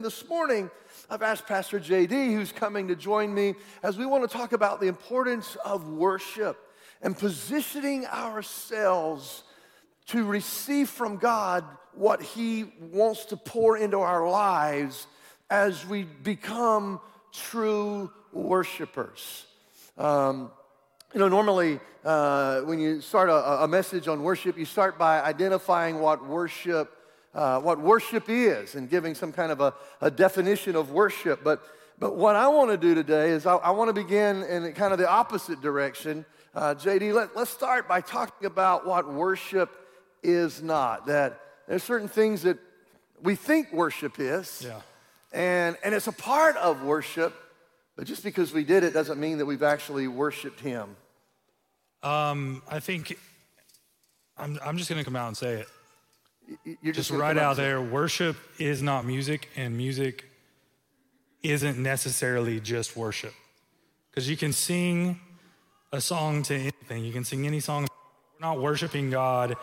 This morning, I've asked Pastor JD, who's coming to join me, as we want to talk about the importance of worship and positioning ourselves to receive from God what He wants to pour into our lives as we become true worshipers. Normally, when you start a message on worship, you start by identifying what worship is and giving some kind of a definition of worship. But what I want to do today is I want to begin in kind of the opposite direction. JD, let's start by talking about what worship is not. That there's certain things that we think worship is, and it's a part of worship, but just because we did it doesn't mean that we've actually worshiped Him. I think I'm just going to come out and say it. You're just right out there, worship is not music, and music isn't necessarily just worship. Because you can sing a song to anything. You can sing any song. We're not worshiping God.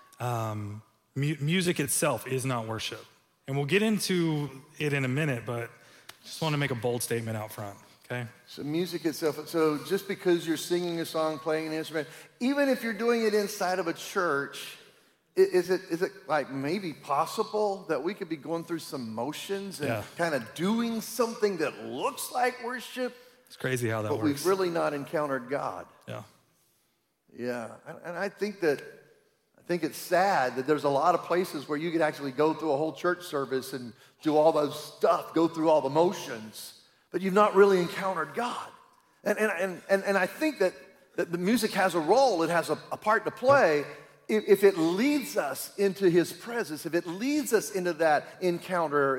Music itself is not worship. And we'll get into it in a minute, but just want to make a bold statement out front, okay? So music itself, so just because you're singing a song, playing an instrument, even if you're doing it inside of a church, is it like maybe possible that we could be going through some motions and kind of doing something that looks like worship? It's crazy how that works. But we've really not encountered God. Yeah, and I think it's sad that there's a lot of places where you could actually go through a whole church service and do all those stuff, go through all the motions, but you've not really encountered God. And I think that the music has a role, it has a part to play. If it leads us into His presence, if it leads us into that encounter,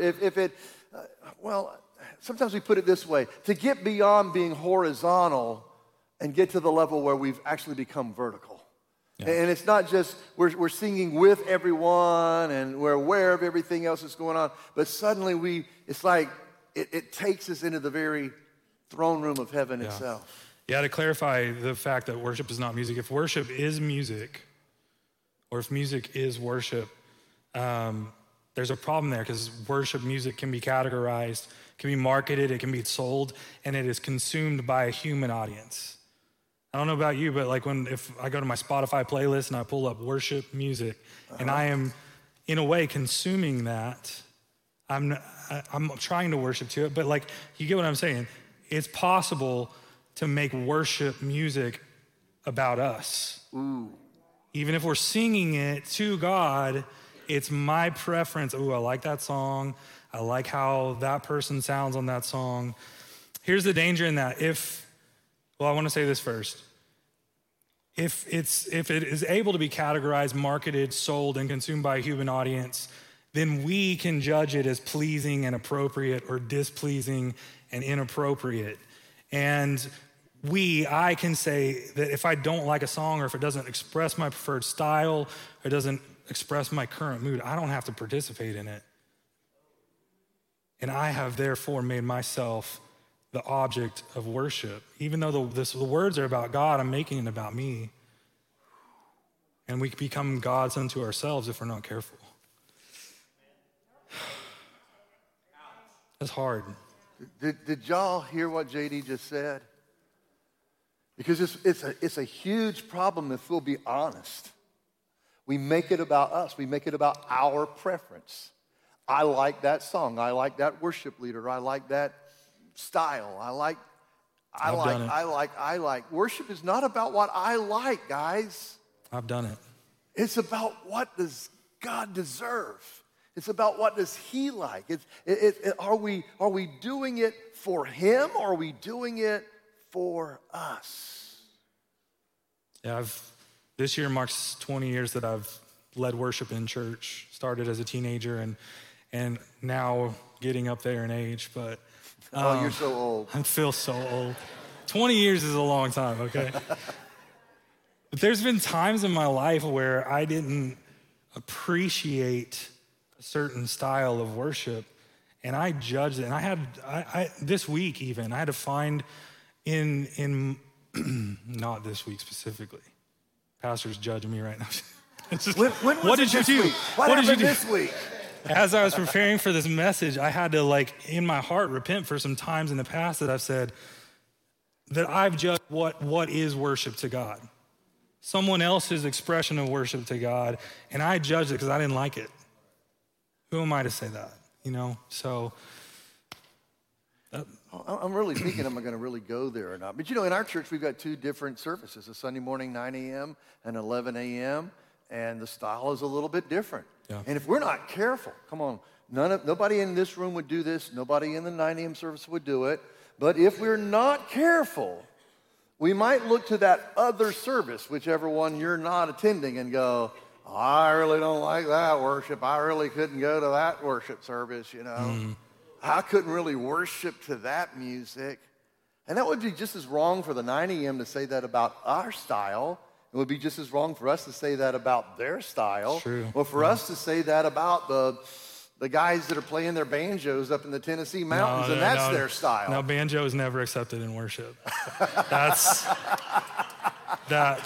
sometimes we put it this way, to get beyond being horizontal and get to the level where we've actually become vertical. And it's not just we're singing with everyone and we're aware of everything else that's going on, but suddenly it's like it takes us into the very throne room of heaven itself. Yeah, to clarify the fact that worship is not music, if worship is music, or if music is worship, there's a problem there because worship music can be categorized, can be marketed, it can be sold, and it is consumed by a human audience. I don't know about you, but if I go to my Spotify playlist and I pull up worship music, and I am, in a way, consuming that, I'm trying to worship to it, but you get what I'm saying? It's possible to make worship music about us. Ooh. Even if we're singing it to God, it's my preference. Ooh, I like that song. I like how that person sounds on that song. Here's the danger in that. I want to say this first. If it is able to be categorized, marketed, sold, and consumed by a human audience, then we can judge it as pleasing and appropriate or displeasing and inappropriate. And I can say that if I don't like a song or if it doesn't express my preferred style or it doesn't express my current mood, I don't have to participate in it. And I have therefore made myself the object of worship. Even though the words are about God, I'm making it about me. And we become gods unto ourselves if we're not careful. That's hard. Did y'all hear what JD just said? Because it's a huge problem if we'll be honest. We make it about us. We make it about our preference. I like that song. I like that worship leader. I like that style. I like. Worship is not about what I like, guys. I've done it. It's about what does God deserve. It's about what does He like. Are we doing it for Him or are we doing it for us? Yeah, this year marks 20 years that I've led worship in church. Started as a teenager and now getting up there in age, but you're so old. I feel so old. 20 years is a long time, okay? But there's been times in my life where I didn't appreciate a certain style of worship, and I judged it. And I this week even, I had to find in not this week specifically. Pastor's judging me right now. What did you do? What did you do this week? as I was preparing for this message, I had to in my heart repent for some times in the past that I've said that I've judged what is worship to God. Someone else's expression of worship to God, and I judged it because I didn't like it. Who am I to say that? So. I'm really thinking, am I going to really go there or not? But in our church, we've got two different services, a Sunday morning 9 a.m. and 11 a.m., and the style is a little bit different. Yeah. And if we're not careful, come on, nobody in this room would do this, nobody in the 9 a.m. service would do it, but if we're not careful, we might look to that other service, whichever one you're not attending, and go, I really don't like that worship. I really couldn't go to that worship service, I couldn't really worship to that music. And that would be just as wrong for the 9 a.m. to say that about our style. It would be just as wrong for us to say that about their style. True. Or for us to say that about the guys that are playing their banjos up in the Tennessee mountains, and that's their style. No, banjo is never accepted in worship. That's that.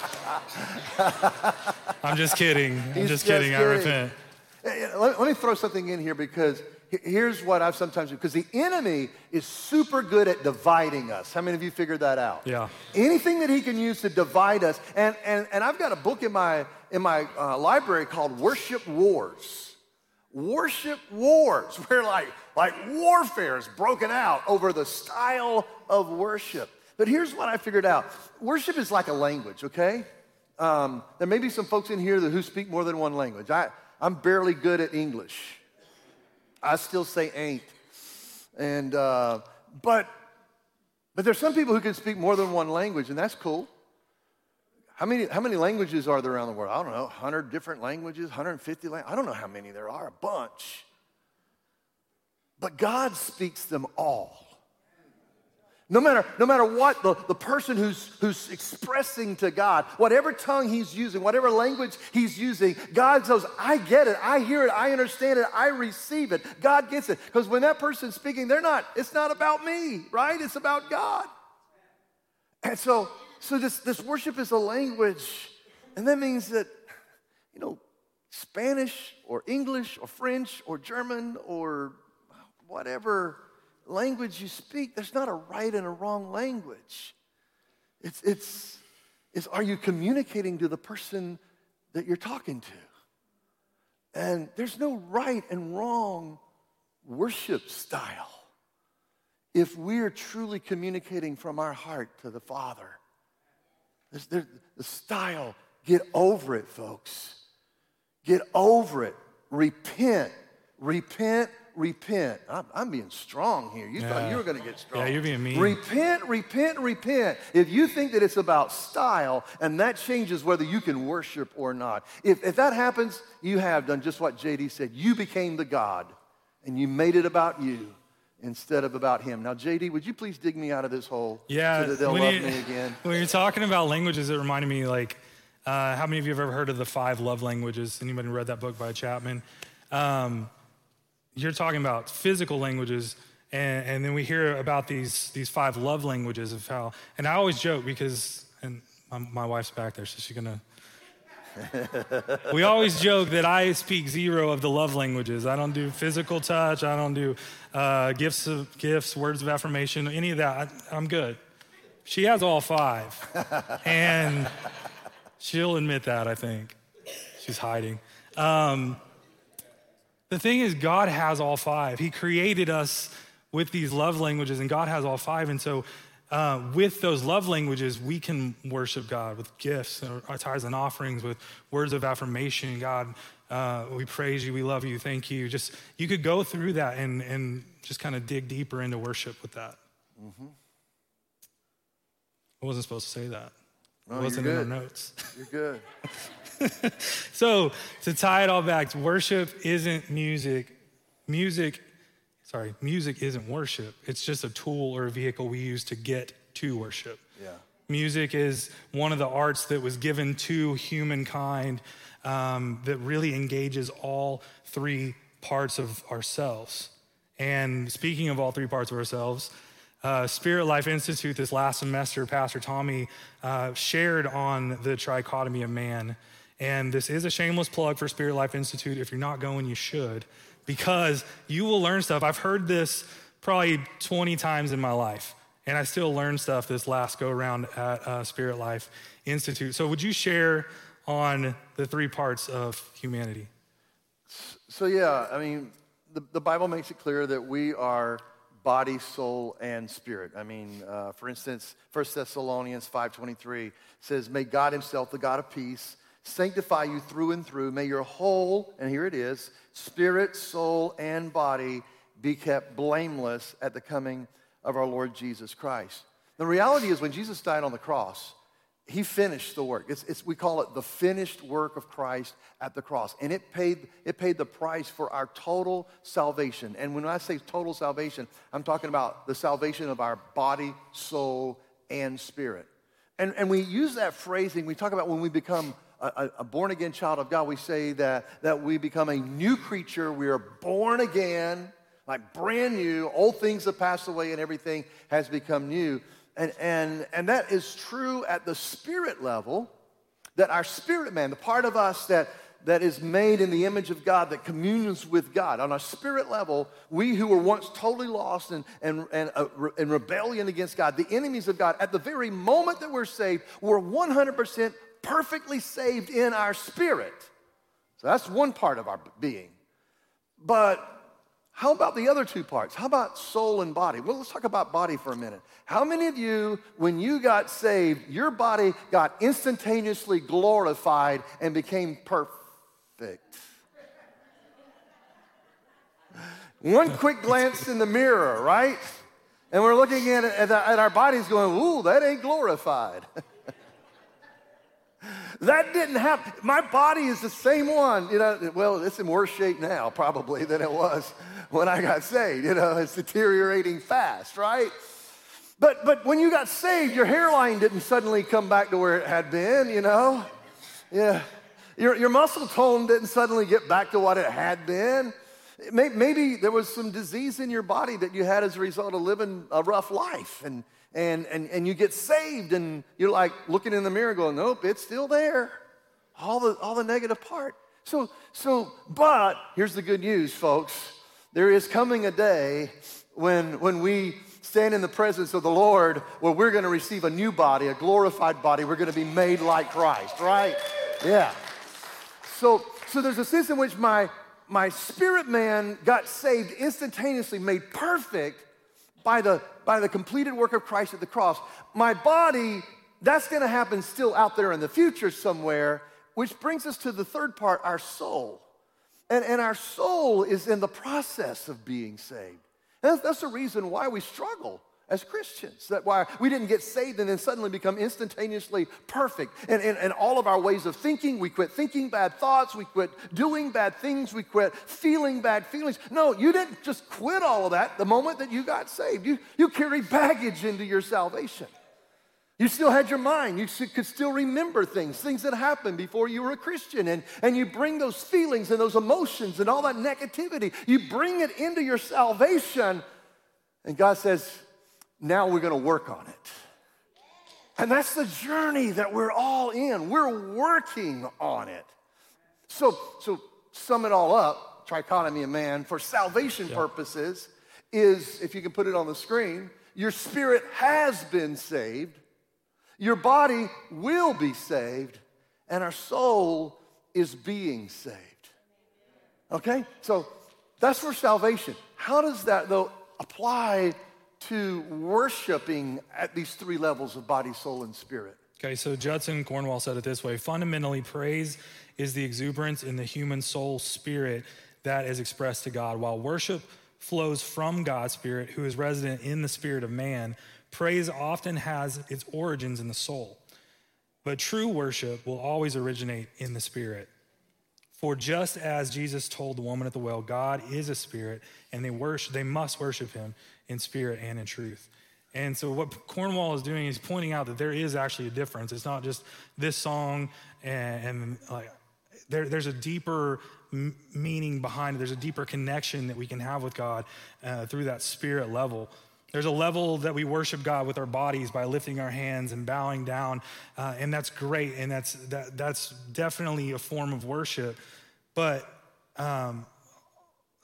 I'm just kidding. I'm just kidding. I repent. Let me throw something in here, because here's what I've sometimes do, because the enemy is super good at dividing us. How many of you figured that out? Yeah. Anything that he can use to divide us, and I've got a book in my library called Worship Wars. Worship Wars, where like warfare is broken out over the style of worship. But here's what I figured out. Worship is like a language, okay? There may be some folks in here who speak more than one language. I'm barely good at English. I still say ain't. And but there's some people who can speak more than one language, and that's cool. How many languages are there around the world? I don't know, 100 different languages, 150 languages. I don't know how many there are, a bunch. But God speaks them all. No matter what the person who's expressing to God, whatever tongue he's using, whatever language he's using, God says, I get it, I hear it, I understand it, I receive it. God gets it. Because when that person's speaking, it's not about me, right? It's about God. And so this worship is a language, and that means that, Spanish or English or French or German or whatever language you speak, there's not a right and a wrong language. It's are you communicating to the person that you're talking to? And there's no right and wrong worship style if we're truly communicating from our heart to the Father. The style, get over it, folks. Get over it. Repent. I'm being strong here. You thought you were going to get strong. Yeah, you're being mean. Repent. If you think that it's about style, and that changes whether you can worship or not. If that happens, you have done just what JD said. You became the God, and you made it about you instead of about him. Now, JD, would you please dig me out of this hole so that they'll love me again? When you're talking about languages, it reminded me, how many of you have ever heard of the 5 love languages? Anybody read that book by Chapman? You're talking about physical languages, and then we hear about these 5 love languages of how, and I always joke because, and my wife's back there, so she's gonna, we always joke that I speak 0 of the love languages. I don't do physical touch, I don't do gifts, words of affirmation, any of that. I'm good. She has all 5, and she'll admit that, I think. She's hiding. The thing is, God has all 5. He created us with these love languages, and God has all 5. And so with those love languages, we can worship God with gifts, our tithes and offerings, with words of affirmation. God, we praise you, we love you, thank you. Just, you could go through that and just kind of dig deeper into worship with that. Mm-hmm. I wasn't supposed to say that. No, it wasn't in our notes. You're good. So to tie it all back, worship isn't music. Music isn't worship. It's just a tool or a vehicle we use to get to worship. Yeah. Music is one of the arts that was given to humankind that really engages all 3 parts of ourselves. And speaking of all 3 parts of ourselves, Spirit Life Institute this last semester, Pastor Tommy shared on the trichotomy of man. And this is a shameless plug for Spirit Life Institute. If you're not going, you should. because you will learn stuff. I've heard this probably 20 times in my life, and I still learn stuff this last go around at Spirit Life Institute. So would you share on the three parts of humanity? So yeah, I mean, the Bible makes it clear that we are body, soul, and spirit. I mean, for instance, 1 Thessalonians 5:23 says, may God himself, the God of peace, sanctify you through and through. May your whole, and here it is, spirit, soul, and body be kept blameless at the coming of our Lord Jesus Christ. The reality is when Jesus died on the cross, he finished the work. We call it the finished work of Christ at the cross. And it paid the price for our total salvation. And when I say total salvation, I'm talking about the salvation of our body, soul, and spirit. And we use that phrasing, we talk about when we become a born-again child of God, we say that we become a new creature. We are born again, like brand new. Old things have passed away and everything has become new. And that is true at the spirit level, that our spirit man, the part of us that is made in the image of God, that communes with God. On a spirit level, we who were once totally lost and in rebellion against God, the enemies of God, at the very moment that we're saved, we're 100% perfectly saved in our spirit. So that's one part of our being. But how about the other two parts? How about soul and body? Well, let's talk about body for a minute. How many of you, when you got saved, your body got instantaneously glorified and became perfect? One quick glance in the mirror, right? And we're looking at our bodies going, ooh, that ain't glorified. That didn't happen. My body is the same one. Well, it's in worse shape now probably than it was when I got saved. It's deteriorating fast, right? But when you got saved, your hairline didn't suddenly come back to where it had been, Yeah. Your muscle tone didn't suddenly get back to what it had been. Maybe there was some disease in your body that you had as a result of living a rough life, and you get saved, and you're like looking in the mirror going, nope, it's still there. All the negative part. But here's the good news, folks. There is coming a day when we stand in the presence of the Lord where we're going to receive a new body, a glorified body. We're going to be made like Christ, right? Yeah. So there's a sense in which my spirit man got saved instantaneously, made perfect by the completed work of Christ at the cross. My body, that's going to happen still out there in the future somewhere, which brings us to the third part, our soul. And our soul is in the process of being saved. And that's the reason why we struggle as Christians. That's why we didn't get saved and then suddenly become instantaneously perfect. And all of our ways of thinking, we quit thinking bad thoughts, we quit doing bad things, we quit feeling bad feelings. No, you didn't just quit all of that the moment that you got saved. You carried baggage into your salvation. You still had your mind. You could still remember things that happened before you were a Christian. And you bring those feelings and those emotions and all that negativity, you bring it into your salvation. And God says, now we're going to work on it. And that's the journey that we're all in. We're working on it. So sum it all up, trichotomy of man, for salvation purposes is, if you can put it on the screen, your spirit has been saved, your body will be saved, and our soul is being saved. Okay? So that's for salvation. How does that, though, apply to worshiping at these three levels of body, soul, and spirit? Okay, so Judson Cornwall said it this way: fundamentally, praise is the exuberance in the human soul spirit that is expressed to God. While worship flows from God's spirit, who is resident in the spirit of man, praise often has its origins in the soul. But true worship will always originate in the spirit. For just as Jesus told the woman at the well, God is a spirit, and they must worship him in spirit and in truth. And so what Cornwall is doing is pointing out that there is actually a difference. It's not just this song and like there's a deeper meaning behind it. There's a deeper connection that we can have with God through that spirit level. There's a level that we worship God with our bodies by lifting our hands and bowing down, and that's great, and that's definitely a form of worship. But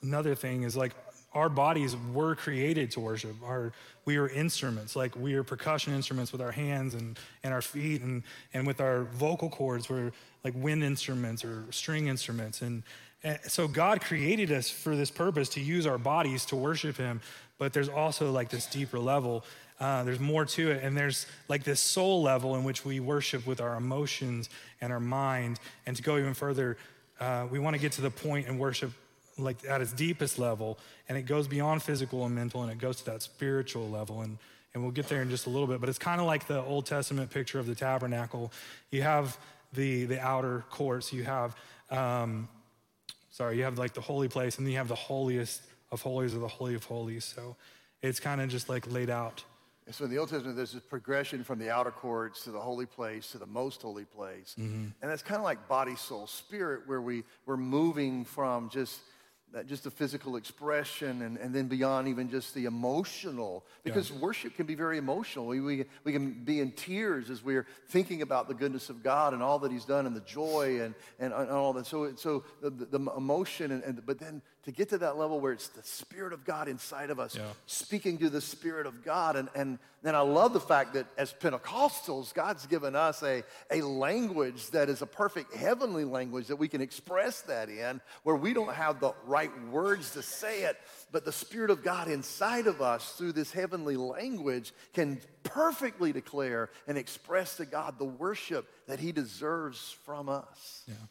another thing is like our bodies were created to worship. We are instruments, like we are percussion instruments with our hands and our feet, and with our vocal cords, we're like wind instruments or string instruments. And so God created us for this purpose, to use our bodies to worship him. But there's also like this deeper level. There's more to it. And there's like this soul level in which we worship with our emotions and our mind. And to go even further, we want to get to the point in worship like at its deepest level, and it goes beyond physical and mental, and it goes to that spiritual level, and we'll get there in just a little bit. But it's kind of like the Old Testament picture of the tabernacle. You have the outer courts, you have you have like the holy place, and then you have the holiest of holies, or the holy of holies. So it's kind of just like laid out. And so in the Old Testament, there's this progression from the outer courts to the holy place to the most holy place. Mm-hmm. And that's kind of like body, soul, spirit, where we're moving from just the physical expression and then beyond even just the emotional, because worship can be very emotional. We can be in tears as we're thinking about the goodness of God and all that he's done and the joy and all that. So the emotion, but then to get to that level where it's the Spirit of God inside of us, speaking to the Spirit of God. And then I love the fact that as Pentecostals, God's given us a language that is a perfect heavenly language that we can express that in, where we don't have the right words to say it, but the Spirit of God inside of us through this heavenly language can perfectly declare and express to God the worship that he deserves from us. Yeah.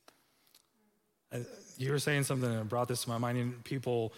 You were saying something that brought this to my mind. And people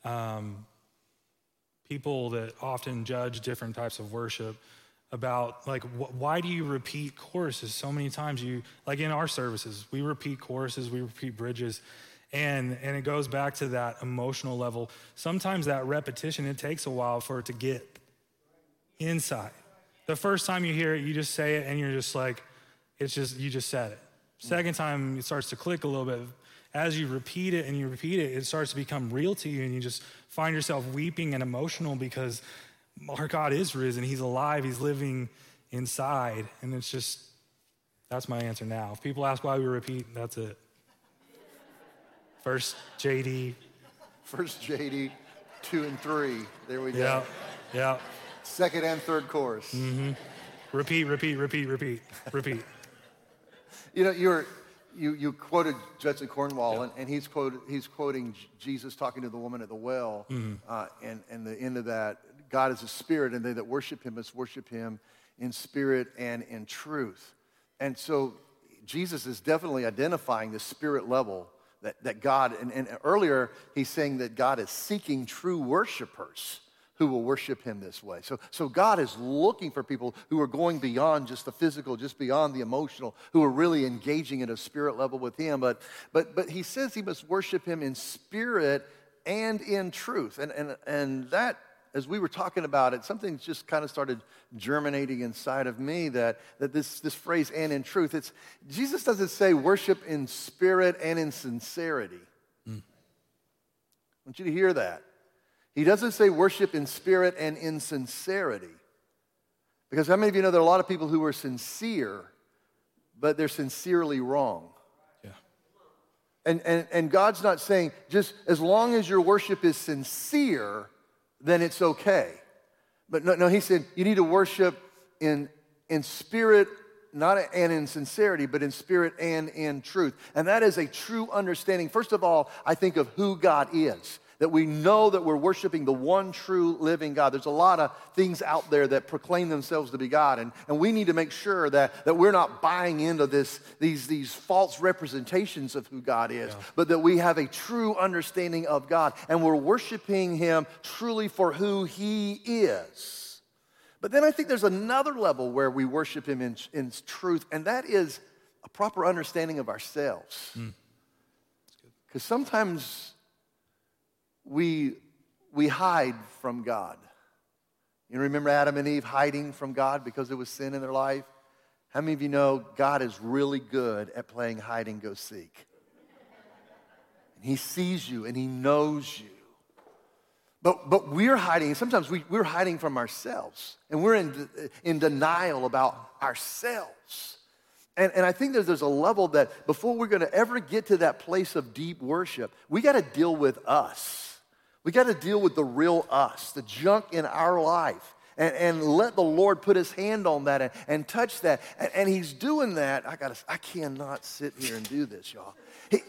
that often judge different types of worship about like, why do you repeat choruses so many times? Like in our services, we repeat choruses, we repeat bridges, and it goes back to that emotional level. Sometimes that repetition, it takes a while for it to get inside. The first time you hear it, you just say it, and you're just like, you just said it. Second time, it starts to click a little bit. As you repeat it, it starts to become real to you, and you just find yourself weeping and emotional because our God is risen. He's alive. He's living inside. And it's just, that's my answer now. If people ask why we repeat, that's it. First JD, 2 and 3. There we go. Yeah. Second and third chorus. Mm-hmm. Repeat. You know, you quoted Judson Cornwall, and he's quoting Jesus talking to the woman at the well, and the end of that, God is a spirit, and they that worship him must worship him in spirit and in truth. And so Jesus is definitely identifying the spirit level that God, and earlier he's saying that God is seeking true worshipers who will worship him this way. So God is looking for people who are going beyond just the physical, just beyond the emotional, who are really engaging at a spirit level with him. But he says he must worship him in spirit and in truth. And that, as we were talking about it, something just kind of started germinating inside of me that this phrase, and in truth, Jesus doesn't say worship in spirit and in sincerity. I want you to hear that. He doesn't say worship in spirit and in sincerity. Because how many of you know there are a lot of people who are sincere, but they're sincerely wrong? Yeah. And God's not saying just as long as your worship is sincere, then it's okay. But no, he said you need to worship in spirit, not and in sincerity, but in spirit and in truth. And that is a true understanding. First of all, I think of who God is. That we know that we're worshiping the one true living God. There's a lot of things out there that proclaim themselves to be God, and we need to make sure that we're not buying into these false representations of who God is, but that we have a true understanding of God, and we're worshiping him truly for who he is. But then I think there's another level where we worship him in truth, and that is a proper understanding of ourselves. Because sometimes we hide from God. You remember Adam and Eve hiding from God because there was sin in their life? How many of you know God is really good at playing hide and go seek? And he sees you and he knows you. But we're hiding. Sometimes we're hiding from ourselves. And we're in denial about ourselves. And I think there's a level that before we're going to ever get to that place of deep worship, we got to deal with us. We got to deal with the real us, the junk in our life, and let the Lord put his hand on that and touch that. And he's doing that. I cannot sit here and do this, y'all.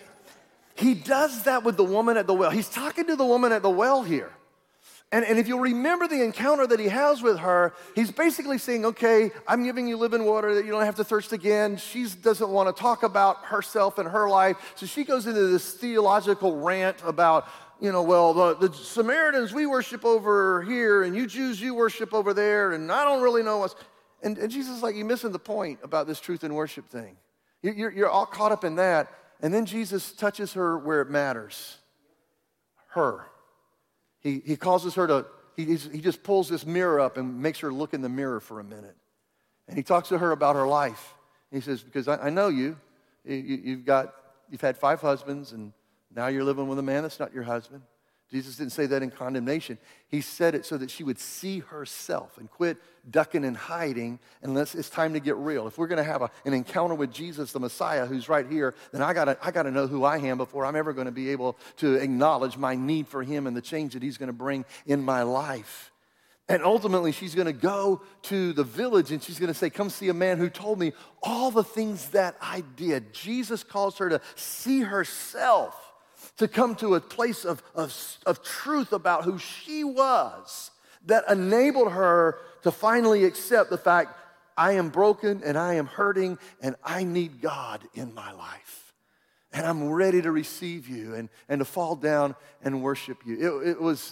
He does that with the woman at the well. He's talking to the woman at the well here. And if you'll remember the encounter that he has with her, he's basically saying, okay, I'm giving you living water that you don't have to thirst again. She doesn't want to talk about herself and her life. So she goes into this theological rant about, well, the Samaritans, we worship over here, and you Jews, you worship over there, and I don't really know what's... And Jesus is like, you're missing the point about this truth and worship thing. You're all caught up in that. And then Jesus touches her where it matters. Her. He causes her to, he just pulls this mirror up and makes her look in the mirror for a minute. And he talks to her about her life. He says, because I know you. You've had 5 husbands, and now you're living with a man that's not your husband. Jesus didn't say that in condemnation. He said it so that she would see herself and quit ducking and hiding unless it's time to get real. If we're going to have an encounter with Jesus, the Messiah, who's right here, then I gotta know who I am before I'm ever going to be able to acknowledge my need for him and the change that he's going to bring in my life. And ultimately, she's going to go to the village and she's going to say, come see a man who told me all the things that I did. Jesus calls her to see herself, to come to a place of truth about who she was that enabled her to finally accept the fact, I am broken and I am hurting and I need God in my life. And I'm ready to receive you and to fall down and worship you. It was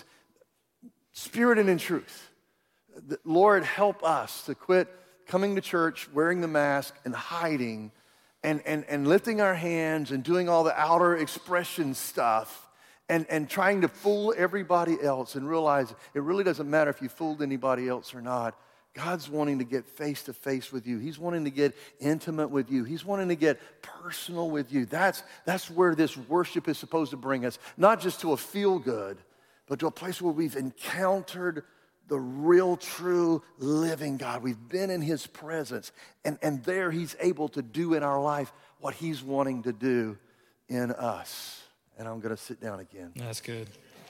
spirit and in truth. Lord, help us to quit coming to church, wearing the mask, and hiding, and lifting our hands and doing all the outer expression stuff and trying to fool everybody else and realize it really doesn't matter if you fooled anybody else or not. God's wanting to get face to face with you. He's wanting to get intimate with you. He's wanting to get personal with you. That's where this worship is supposed to bring us, not just to a feel good, but to a place where we've encountered the real, true, living God. We've been in his presence, and there he's able to do in our life what he's wanting to do in us. And I'm going to sit down again. That's good.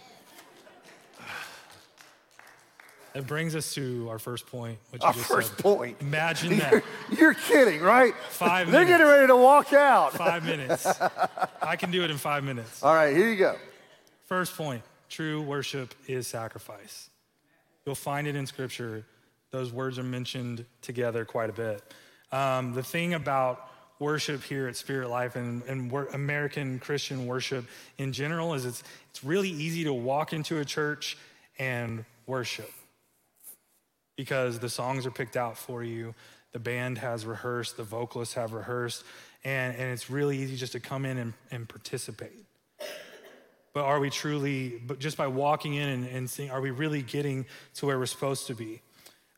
That brings us to our first point. Our first point. Imagine that. You're kidding, right? 5 minutes. They're getting ready to walk out. 5 minutes. I can do it in 5 minutes. All right, here you go. First point, true worship is sacrifice. You'll find it in Scripture. Those words are mentioned together quite a bit. The thing about worship here at Spirit Life and American Christian worship in general is it's really easy to walk into a church and worship because the songs are picked out for you, the band has rehearsed, the vocalists have rehearsed, and it's really easy just to come in and participate. But are we truly, but just by walking in and seeing, are we really getting to where we're supposed to be?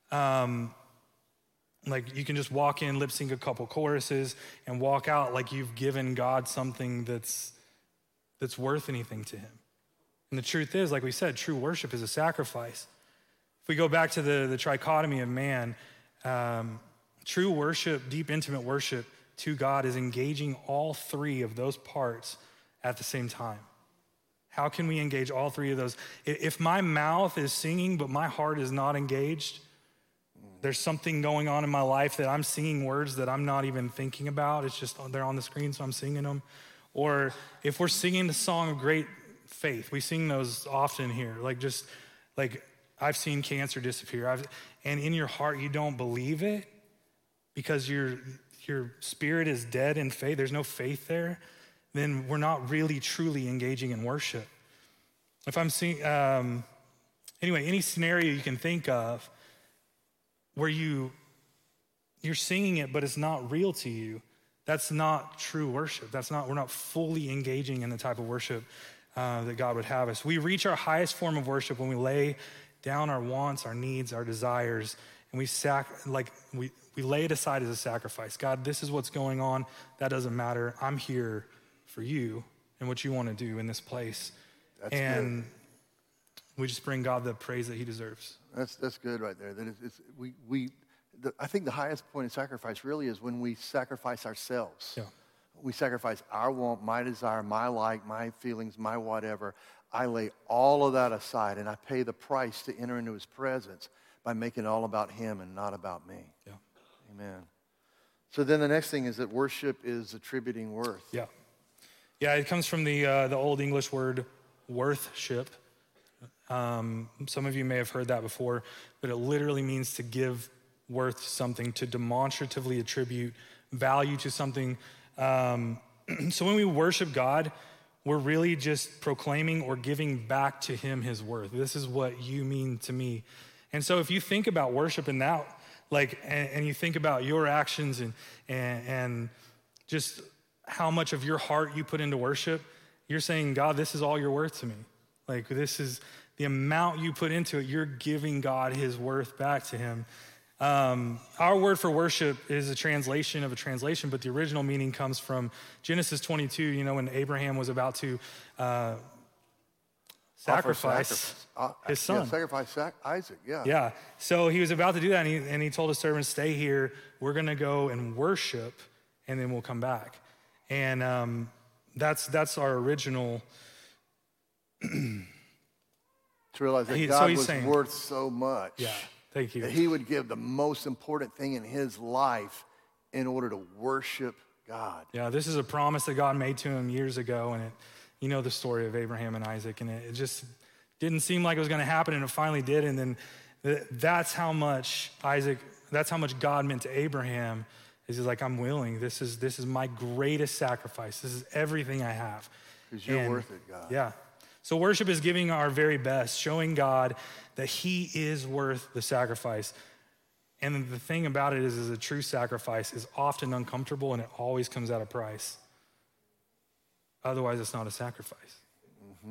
Like you can just walk in, lip sync a couple choruses, and walk out like you've given God something that's worth anything to him. And the truth is, like we said, true worship is a sacrifice. If we go back to the trichotomy of man, true worship, deep, intimate worship to God is engaging all 3 of those parts at the same time. How can we engage all 3 of those? If my mouth is singing, but my heart is not engaged, there's something going on in my life that I'm singing words that I'm not even thinking about. It's just, they're on the screen, so I'm singing them. Or if we're singing the song of great faith, we sing those often here. Like I've seen cancer disappear. And in your heart, you don't believe it because your spirit is dead in faith. There's no faith there. Then we're not really truly engaging in worship. If I'm seeing, any scenario you can think of where you're singing it, but it's not real to you, that's not true worship. We're not fully engaging in the type of worship that God would have us. We reach our highest form of worship when we lay down our wants, our needs, our desires, and we lay it aside as a sacrifice. God, this is what's going on. That doesn't matter. I'm here for you and what you want to do in this place. That's and good. We just bring God the praise that he deserves. That's good right there. That we I think the highest point of sacrifice really is when we sacrifice ourselves. Yeah. We sacrifice our want, my desire, my like, my feelings, my whatever. I lay all of that aside, and I pay the price to enter into his presence by making it all about him and not about me. Yeah. Amen. So then the next thing is that worship is attributing worth. Yeah. Yeah, it comes from the Old English word worthship. Some of you may have heard that before, but it literally means to give worth to something, to demonstratively attribute value to something. So when we worship God, we're really just proclaiming or giving back to him his worth. This is what you mean to me. And so if you think about worship in that, and you think about your actions and just how much of your heart you put into worship, you're saying, God, this is all you're worth to me. Like, this is the amount you put into it. You're giving God his worth back to him. Our word for worship is a translation of a translation, but the original meaning comes from Genesis 22, when Abraham was about to sacrifice his son. Yeah, sacrifice Isaac, yeah. Yeah, so he was about to do that, and he told his servants, stay here. We're going to go and worship, and then we'll come back. And that's our original. To realize that God was saying, worth so much. Yeah, thank you. That he would give the most important thing in his life in order to worship God. Yeah, this is a promise that God made to him years ago, and you know the story of Abraham and Isaac, and it just didn't seem like it was going to happen, and it finally did. And then that's how much God meant to Abraham. He's like, I'm willing. This is my greatest sacrifice. This is everything I have. Because you're worth it, God. Yeah. So worship is giving our very best, showing God that he is worth the sacrifice. And the thing about it is a true sacrifice is often uncomfortable, and it always comes at a price. Otherwise, it's not a sacrifice. Mm-hmm.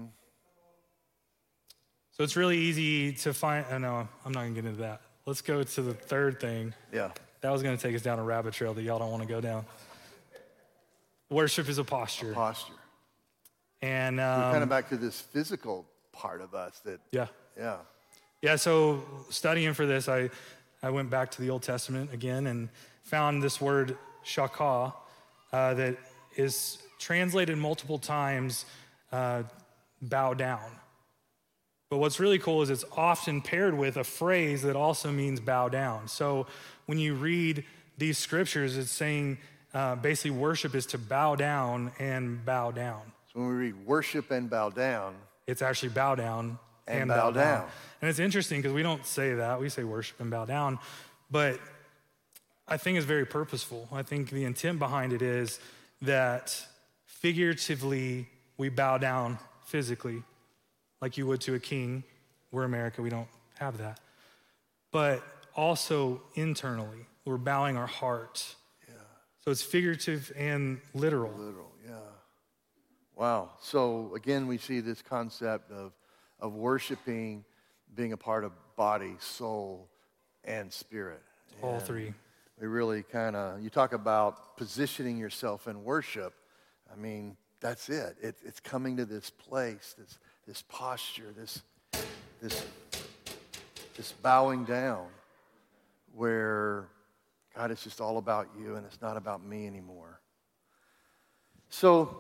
So it's really easy to find. Oh, no, I'm not going to get into that. Let's go to the third thing. Yeah. That was going to take us down a rabbit trail that y'all don't want to go down. Worship is a posture. A posture. And we're kind of back to this physical part of us that. Yeah. So studying for this, I went back to the Old Testament again and found this word shakah that is translated multiple times, bow down. But what's really cool is it's often paired with a phrase that also means bow down. So when you read these scriptures, it's saying basically worship is to bow down and bow down. So when we read worship and bow down, it's actually bow down and bow down. And it's interesting because we don't say that. We say worship and bow down. But I think it's very purposeful. I think the intent behind it is that figuratively we bow down physically like you would to a king. We're America, we don't have that. But also internally, we're bowing our heart. Yeah. So it's figurative and literal. Literal, yeah. Wow. So again, we see this concept of worshiping being a part of body, soul, and spirit. All three. We really you talk about positioning yourself in worship. I mean, that's it. It's coming to this place, this posture, this bowing down where God, it's just all about you and it's not about me anymore. So,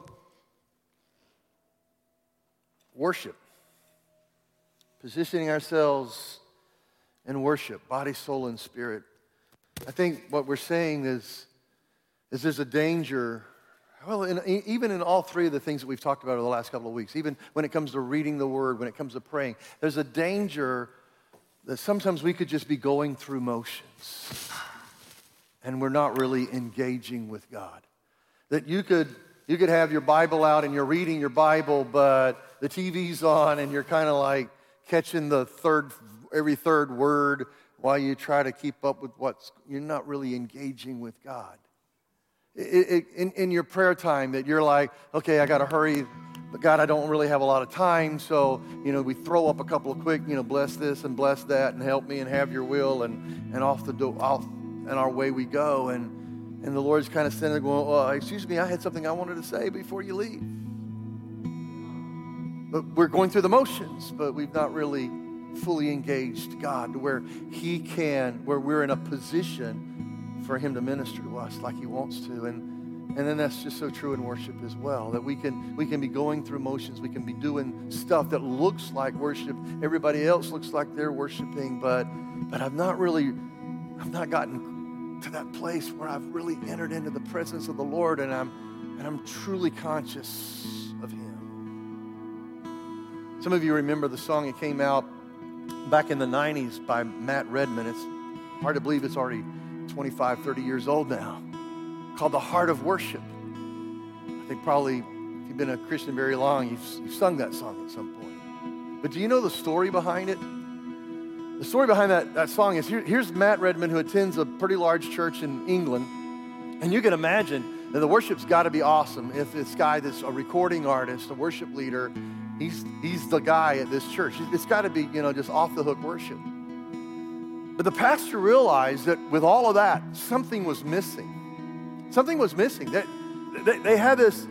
worship. Positioning ourselves in worship, body, soul, and spirit. I think what we're saying is there's a danger, even in all three of the things that we've talked about over the last couple of weeks, even when it comes to reading the word, when it comes to praying, there's a danger that sometimes we could just be going through motions and we're not really engaging with God. That you could have your Bible out and you're reading your Bible, but the TV's on and you're kind of like catching every third word while you try to keep up with you're not really engaging with God. In your prayer time that you're like, okay, I got to hurry, but God, I don't really have a lot of time, so, we throw up a couple of quick, bless this and bless that and help me and have your will and off and our way we go. And the Lord's kind of sitting there going, well, excuse me, I had something I wanted to say before you leave. But we're going through the motions, but we've not really fully engaged God, to where where we're in a position for him to minister to us like he wants to. And then that's just so true in worship as well, that we can be going through motions, we can be doing stuff that looks like worship. Everybody else looks like they're worshiping, but I've not gotten to that place where I've really entered into the presence of the Lord, and I'm truly conscious of him. Some of you remember the song that came out back in the 90s by Matt Redman. It's hard to believe it's already 25, 30 years old now, called The Heart of Worship. I think probably, if you've been a Christian very long, you've sung that song at some point. But do you know the story behind it? The story behind that song is, here's Matt Redman, who attends a pretty large church in England, and you can imagine that the worship's got to be awesome if this guy that's a recording artist, a worship leader, he's the guy at this church. It's got to be, just off-the-hook worship. But the pastor realized that with all of that, something was missing. Something was missing. They had this.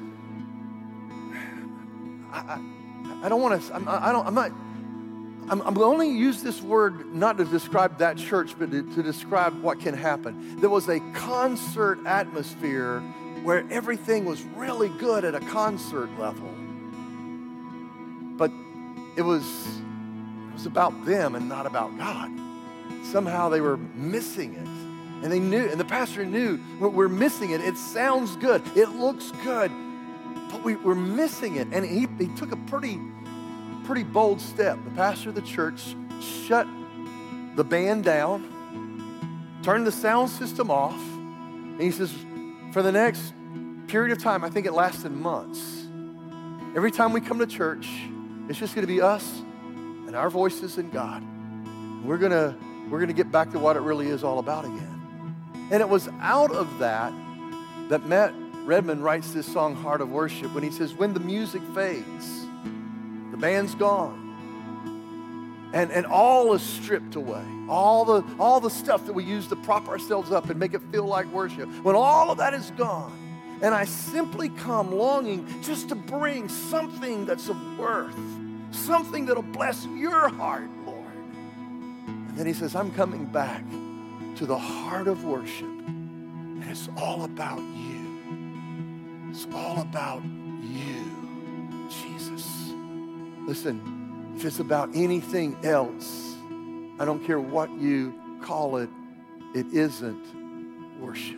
I don't want to. I'm only use this word not to describe that church, but to describe what can happen. There was a concert atmosphere where everything was really good at a concert level, but it was about them and not about God. Somehow they were missing it. And they knew, and the pastor knew, we're missing it. It sounds good. It looks good. But we're missing it. And he took a pretty bold step. The pastor of the church shut the band down, turned the sound system off, and he says, for the next period of time, I think it lasted months, every time we come to church, it's just going to be us and our voices and God. We're gonna get back to what it really is all about again. And it was out of that Matt Redman writes this song, Heart of Worship, when he says, when the music fades, the band's gone, and all is stripped away, all the stuff that we use to prop ourselves up and make it feel like worship, when all of that is gone, and I simply come longing just to bring something that's of worth, something that'll bless your heart, Lord. And then he says, I'm coming back to the heart of worship, and it's all about you. It's all about you, Jesus. Listen, if it's about anything else, I don't care what you call it, it isn't worship.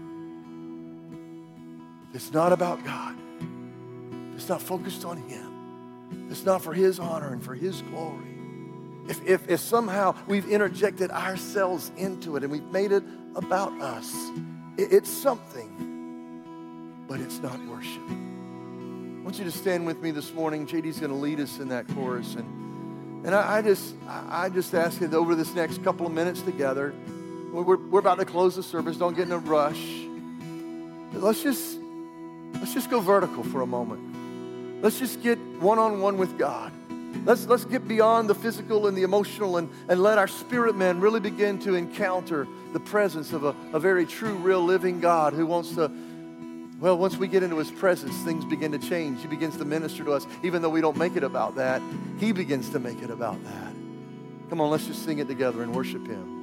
It's not about God. It's not focused on him. It's not for his honor and for his glory. If somehow we've interjected ourselves into it and we've made it about us, it's something, but it's not worship. I want you to stand with me this morning. JD's going to lead us in that chorus. And I just ask you that over this next couple of minutes together, we're about to close the service. Don't get in a rush. But let's just go vertical for a moment. Let's just get one-on-one with God. Let's get beyond the physical and the emotional and let our spirit man really begin to encounter the presence of a very true, real, living God who wants to, well, once we get into his presence, things begin to change. He begins to minister to us. Even though we don't make it about that, he begins to make it about that. Come on, let's just sing it together and worship him.